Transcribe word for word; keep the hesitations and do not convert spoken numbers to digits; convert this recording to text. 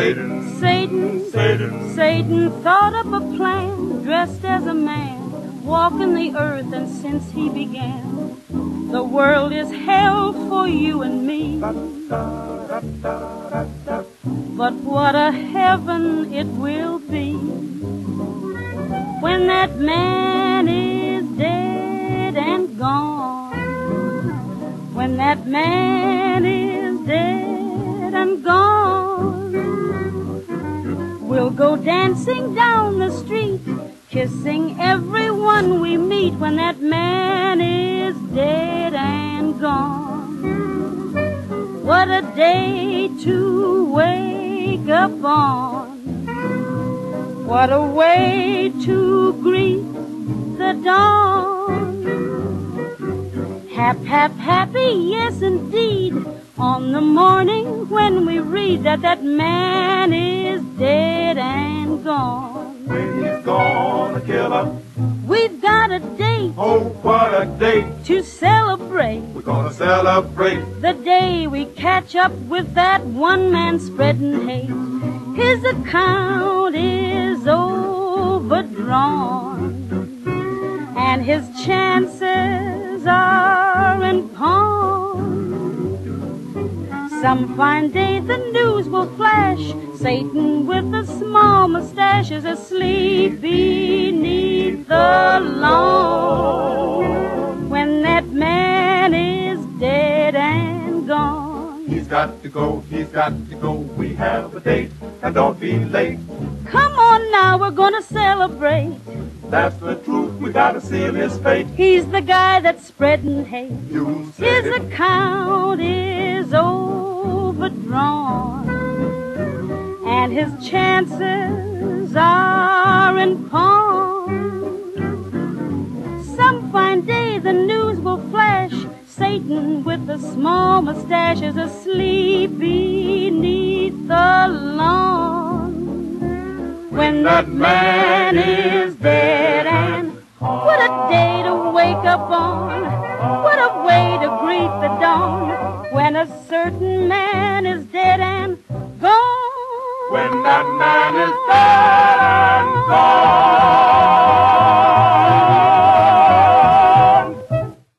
Satan, Satan, Satan, Satan thought up a plan, dressed as a man, walking the earth, and since he began, the world is hell for you and me. But what a heaven it will be when that man is dead and gone. When that man is dead and gone, we'll go dancing down the street, kissing everyone we meet. When that man is dead and gone, what a day to wake up on. What a way to greet the dawn. Hap, hap, happy, yes indeed, on the morning when we read that that man is dead and gone. when he's gonna kill us. We've got a date Oh, what a day. to celebrate, We're gonna celebrate. the day we catch up with that one man spreading hate. His account is overdrawn, and his chances are in pawn. Some fine day the news will flash, Satan with a small mustache is asleep beneath the lawn. When that man is dead and gone, He's got to go, he's got to go. We have a date, and don't be late. come on now, we're gonna celebrate. That's the truth, we gotta seal his fate. He's the guy that's spreading hate. You said His it. account is overdrawn, and his chances are in pawn. Some fine day the news will flash, Satan with a small mustache is asleep beneath the lawn. When that man is dead and what a day to wake up on, what a way to greet the dawn. When a certain man is dead and gone. When that man is dead and gone.